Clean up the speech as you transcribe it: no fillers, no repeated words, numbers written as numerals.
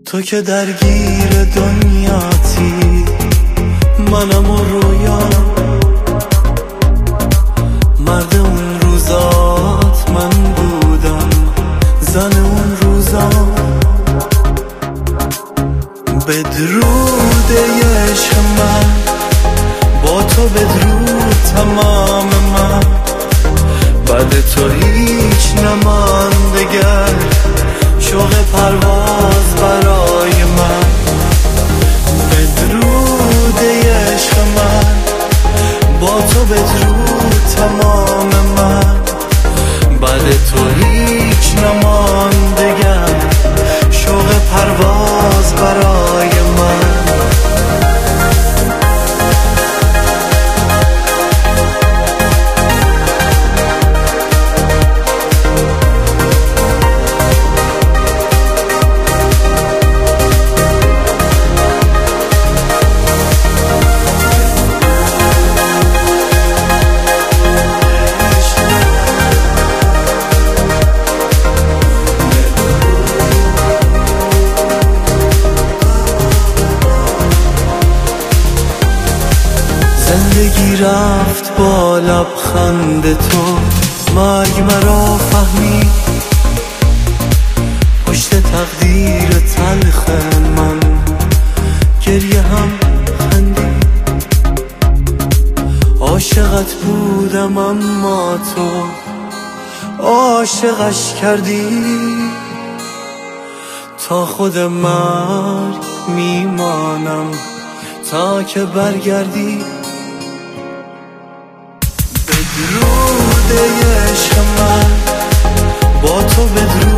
تو که درگیر دنیاتی، منم و رویا، مرد اون روزات من بودم، زن اون روزا. بدرود عشق من، با تو بدرود تمام من، بعد تو هیچ نماندگر، شوق پرواز برای من. بدرود عشق من، با تو بدرود تمام من، بعد تو هیچ نماندگر، شوق پرواز برای من. زندگی رفت با لبخند تو، مرگ مرا فهمید، پشت تقدیر تلخ من گریه هم خندید. عاشقت بودم اما تو عاشقش کردی، تا خود مرگ میمانم تا که برگردی. بدرود عشق من، با تو بدرود